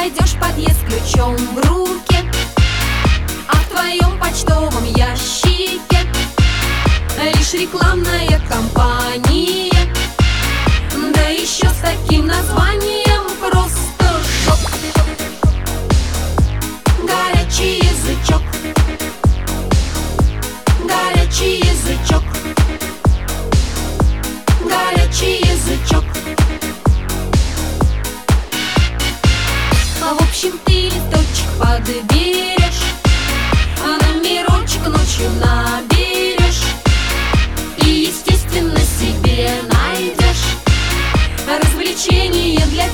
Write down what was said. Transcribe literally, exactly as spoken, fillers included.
найдешь подъезд ключом в руке, а в твоем почтовом ящике лишь рекламная кампания, да еще с таким названием просто шок. Горячий язычок, горячий язычок, горячий язычок. В общем, ты листочек подберешь, а номерочек ночью наберешь и, естественно, себе найдешь развлечение для